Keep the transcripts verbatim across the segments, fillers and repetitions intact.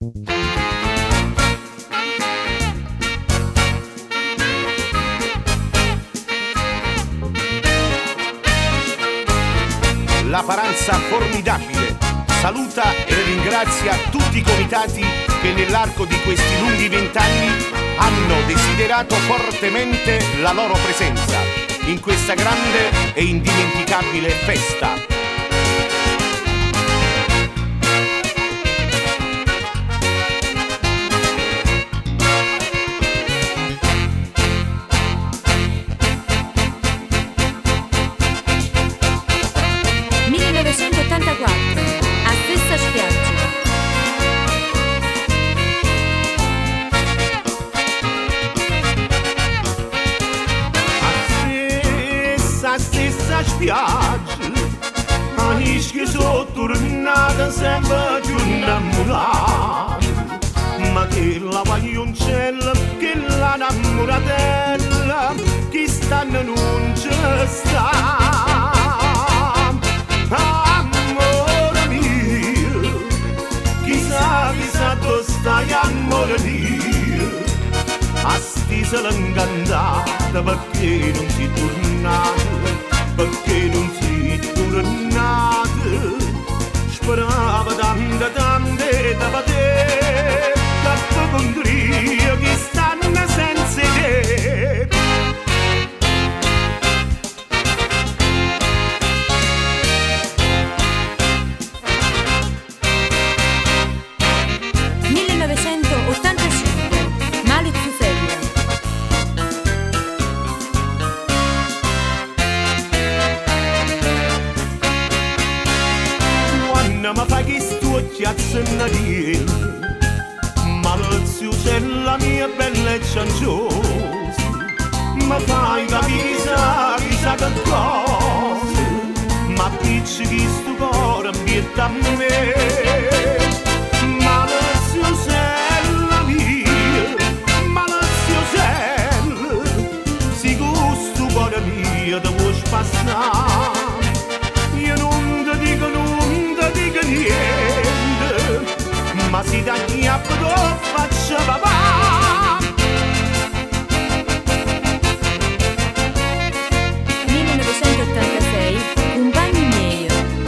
La Paranza Formidabile saluta e ringrazia tutti i comitati che nell'arco di questi lunghi vent'anni hanno desiderato fortemente la loro presenza in questa grande e indimenticabile festa. Spiaggia, amici che sono tornati sempre più innamorati, ma che la vaglioncella, che la innamoratella, che stanno non ci sta. Amore mio, chissà, chissà dove stai, amore mio, a sti se l'ingannata perché non si tornato. Perché non si tornato, sperava tante tante da te, che condria che stanno senza te. millenovecentottantacinque, Malik Fuselia. Ma fai che stucchiazza in riel, ma l'ozio la mia bella e cianciosa, ma fai capire chissà che cosa, ma piccichi sto cuore ambietta a me, ma l'ozio la mia, ma l'ozio si gusto cuore mio da vuoi passare, io non ti dico nulla niente, ma si da chiappo lo faccio papà. millenovecentottantasei, compagni miei.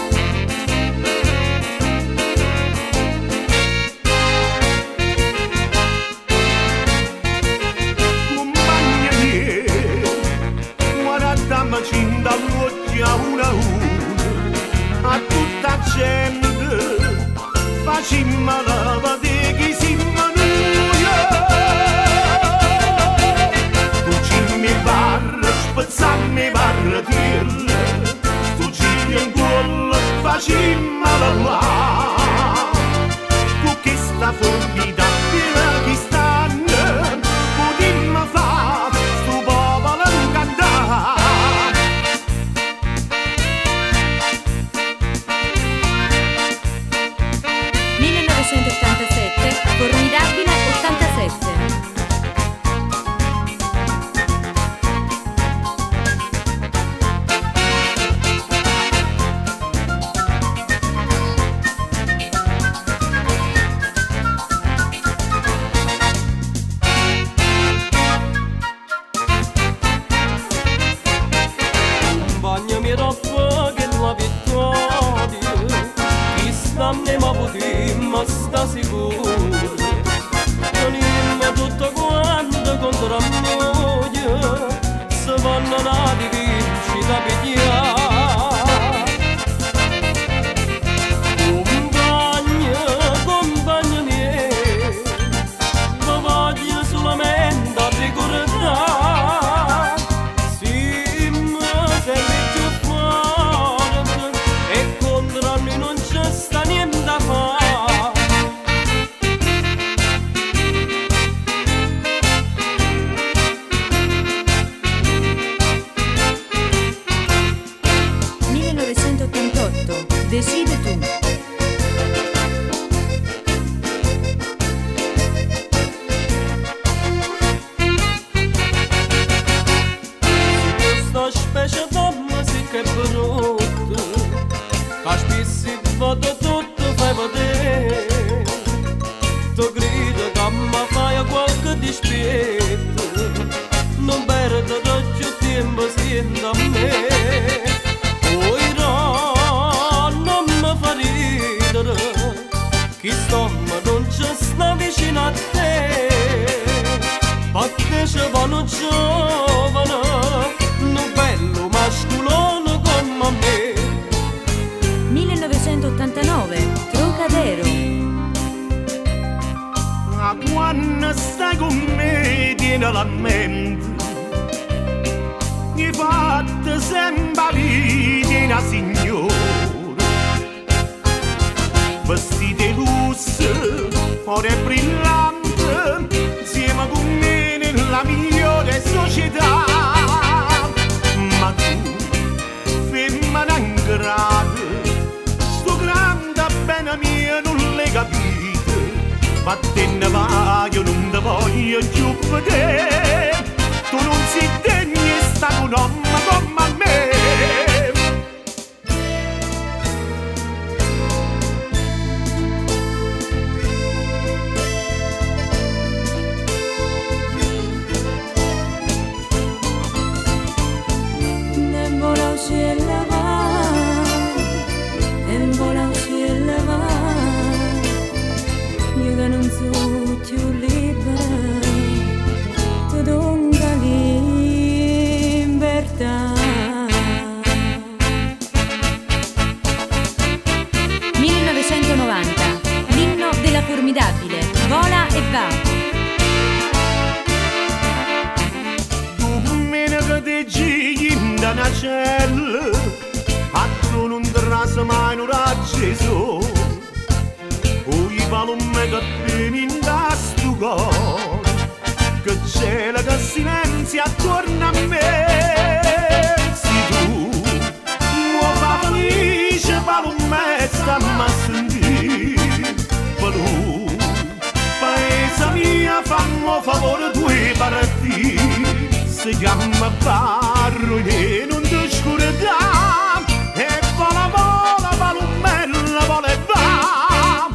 Compagni miei, guardateci dall'occhio a una a una, a tutta gente. Facimma la vade chi si manuia, tu ci mi barra, spazzammi barra dirla, tu ci in cuore, facimma la là, tu che sta formidabile, chi stanno, potimma fa, stu popolo non cantare. millenovecentottantasette, Formidabile ottantasette. Bagnami troppo che la vittoria, chi sta ne ma potremmo sta sicuro, non tutto quanto contro noi, se vanno nati vinci da pigliare. Compagna, compagna miei, mi voglio solamente ricordare, sì, ma sei più forte e contro noi non c'è sta niente da fare. chi sto ma non ci sta vicino a te, perché ci vanno giovane, un bello masculone come me. millenovecentottantanove, Trocadero. Ma quando stai con me tieni la mente, mi fatte sempre vivere una signora, vestiti lusso, fuori brillante, insieme con me nella migliore società. Ma tu, femmina ingrata, sto grande bene mia non l'hai capito, ma te ne vai, io non te voglio più vedere, tu non sei degno di stare un uomo come me. millenovecentonovanta, l'inno della Formidabile, vola e va. Domenica ti giri in una cella, a tu non trasi mai un raggio, o i palume che vieni in sto cuore, che c'è la che silenzia attorno a me. Se tu mi fa felice, palume stammi a sentire, palume, paese mia, fammi favore due partire. Si chiama barro e non ti scordare, e vola vola palumella vola e va.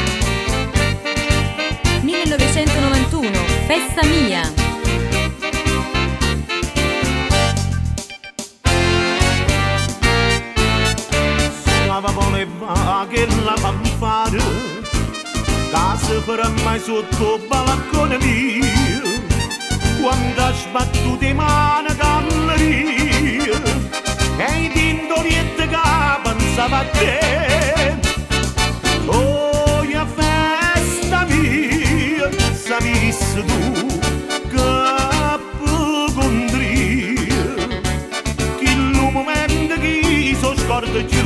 millenovecentonovantuno, festa mia. Stava vola e va che la fa fare, casa per mai sotto balcone mio, quando ha sbattuto in mano galleria e i tindolietti che pensava a te. Oh, la festa mia, sapessi tu che pocondria, che il momento che so scorda più.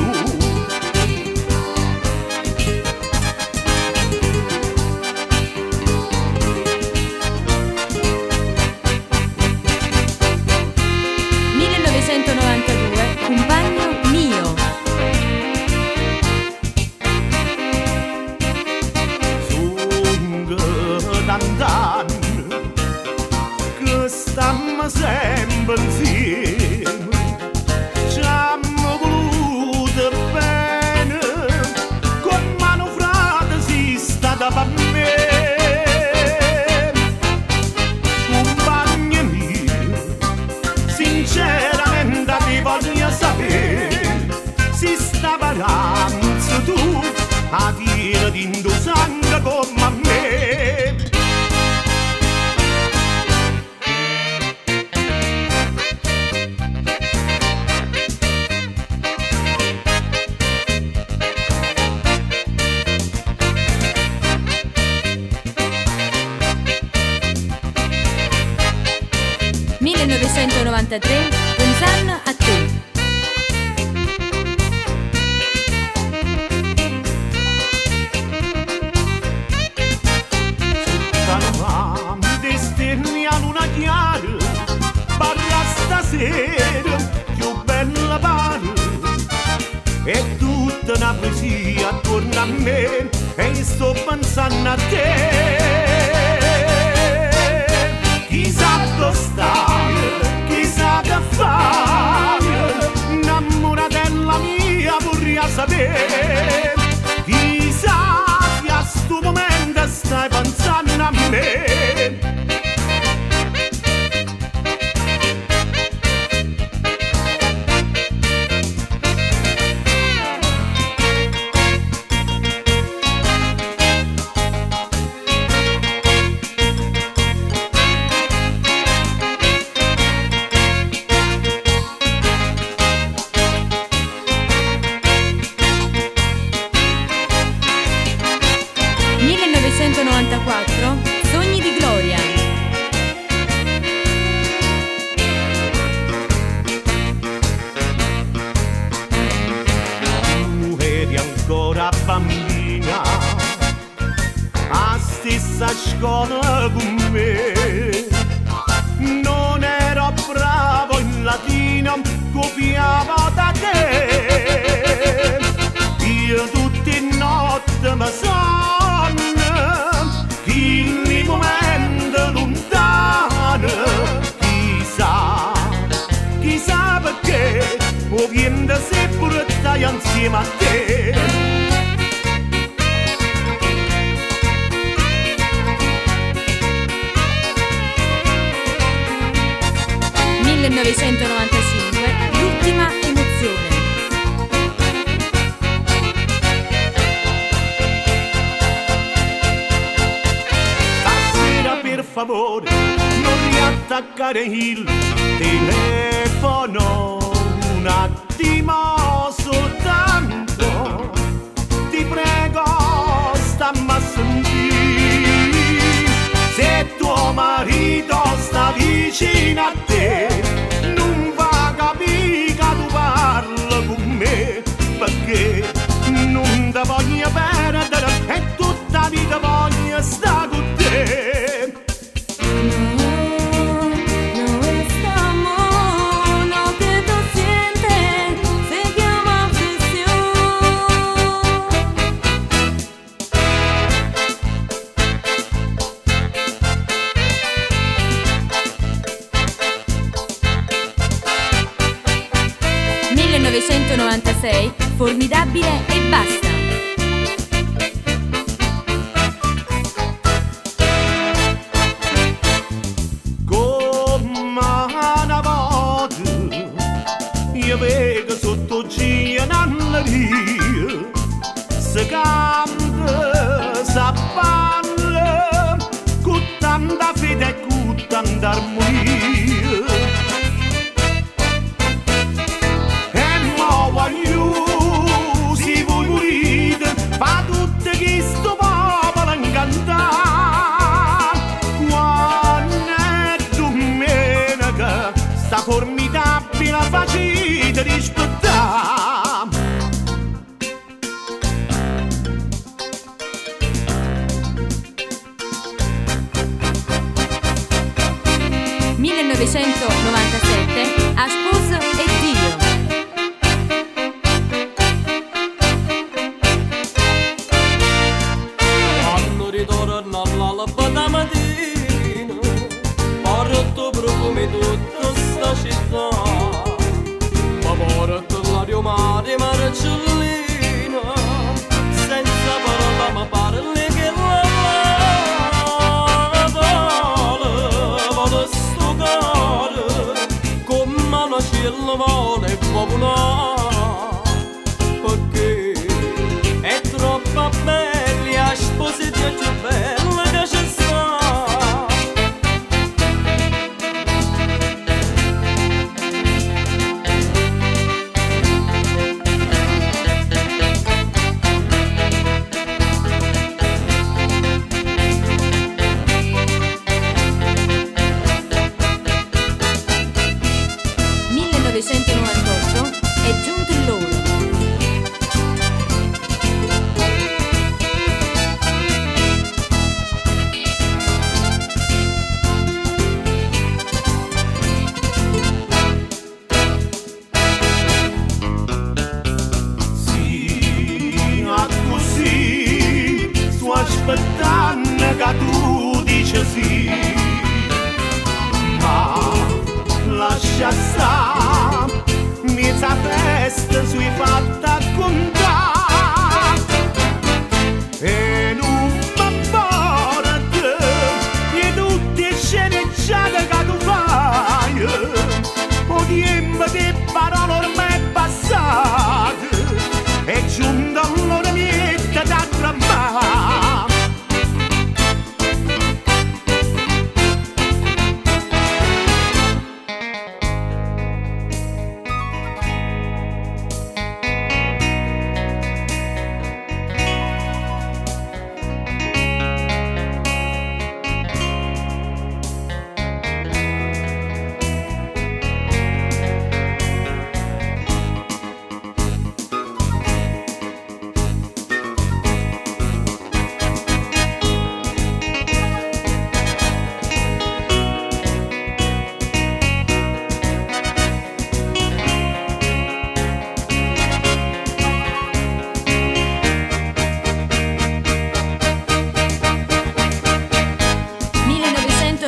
millenovecentonovantadue, compagno mio. Sono tant'anni che stiamo sempre insieme, ci abbiamo voluto bene, con mano frate si stata per me. Compagno mio, sinceramente ti voglio sapere, si sta paranza tu a dire di indosanga come a me. millenovecentonovantatré, Gonzalo a te. Di sterni a luna chiara, parla stasera, più bella pare, e tutta una poesia attorno a me, e sto pensando a te. Chissà dove stai, chissà che fai, innamoratella mia vorrei sapere, chissà se a sto momento stai pensando a me. millenovecentonovantaquattro Sogni di gloria. Tu eri ancora bambina, a stessa scuola con me. Non ero bravo in latino, copiavo da te. Io tutte notte mi sonno, il momento lontano. Chissà, chissà perché, o viene sempre stai insieme a te. millenovecentonovantacinque L'ultima emozione. Stasera per favore non riattaccare il telefono un attimo soltanto, ti prego stammi a sentire. Se tuo marito sta vicino a te, non va a capire che tu parli con me, perché non ti voglio perdere e tutta la vita voglio stare con te. millenovecentonovantasei Formidabile e basta. Come una volta io vedo sotto gianelleria, si canta, si parla con tanta fede e con tanta armonia. Fa tutte che sto popolo incantare. Quando è domenica sta formidabile facile rispettare. millenovecentonovantasette A sposo e Dio. Ritorno all'alba da mattina, porto profumi tutta sta città, ma porto l'aria mare marcellina, senza parola ma parli che la vale, vale sto cuore,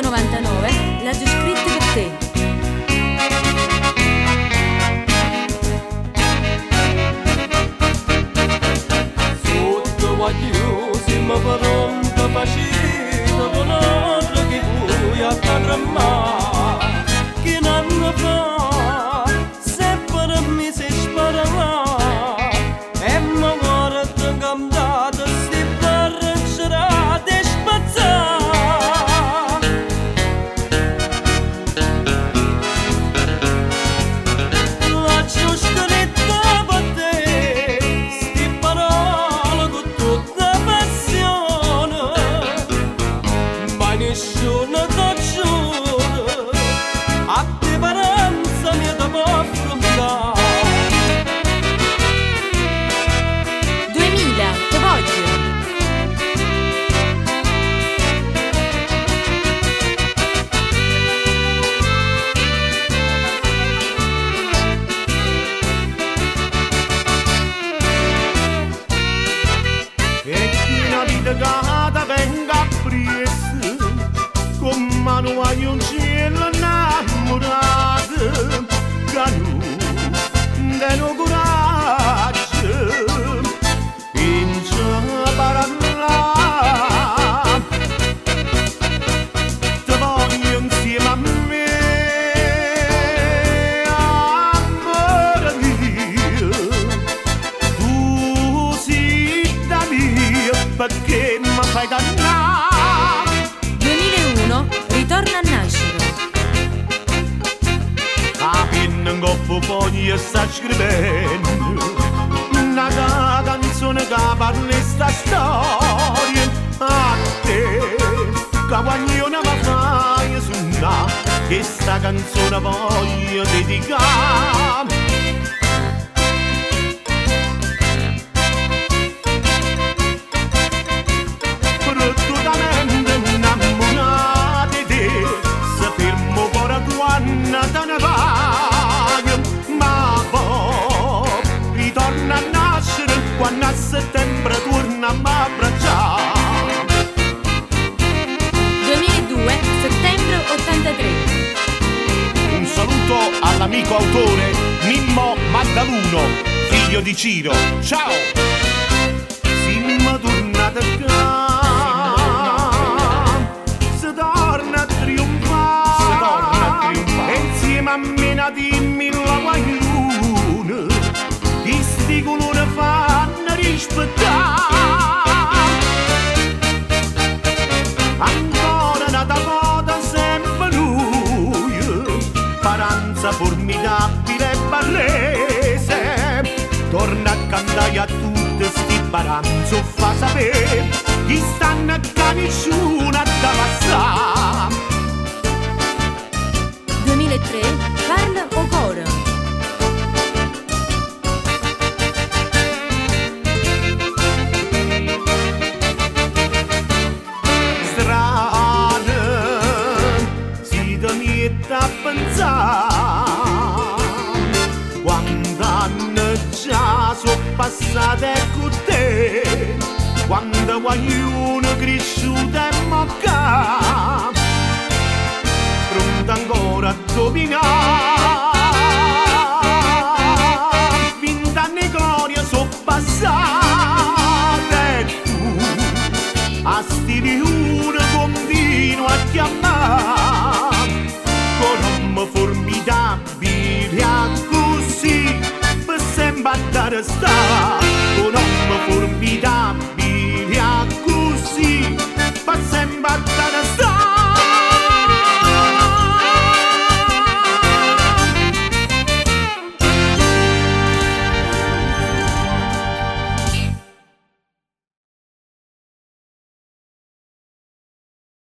novantanove l'ha già scritta per te. Sotto guagliù siamo pronto facito con oro che vuoi a cadramare che non fa se per me si sparerà e mi guarda cambiato sti barrancerate spazzare la giusta per te sti parole con tutta passione ma nessuno ti giuro a te paranza mi da può affrontare duemila, te voglio. E chi una vita cata venga presa con mano a un cielo innamorato che non hanno coraggio in parlare te voglio insieme a me amore mio tu sei da mio perché mi fai dannare duemilauno, ritorna a nascere. a penna in coppo poi sta scrivendo una canzone che parla sta storia a te che guaglione mi fai suonare che sta canzone voglio dedicare bruttamente innamorato di te se fermo ora quando te ne vai ma poi ritorna a nascere quando a settembre torna a m'abbracciare duemiladue, settembre ottantatré. Un saluto all'amico autore Mimmo Magdaluno, figlio di Ciro. Ciao! siamo tornati a casa si torna a trionfare Si torna a trionfare. e insieme a me na dimmi la guaglione che sti colori fanno rispettare ancora nata vota sempre noi paranza formidabile e barrese torna a cantare a tutti sti paranzo fa sapere chi stanno a ca nessuna da passare duemilatré, parla o coro. strane si da niente a pensare quando anni già sono passate con te quando guaglione cresciuta e mocca pronta ancora a dominare vent'anni gloria sono passate e tu a sti riune continua a chiamare con uomo formidabile a così per sempre a dare sta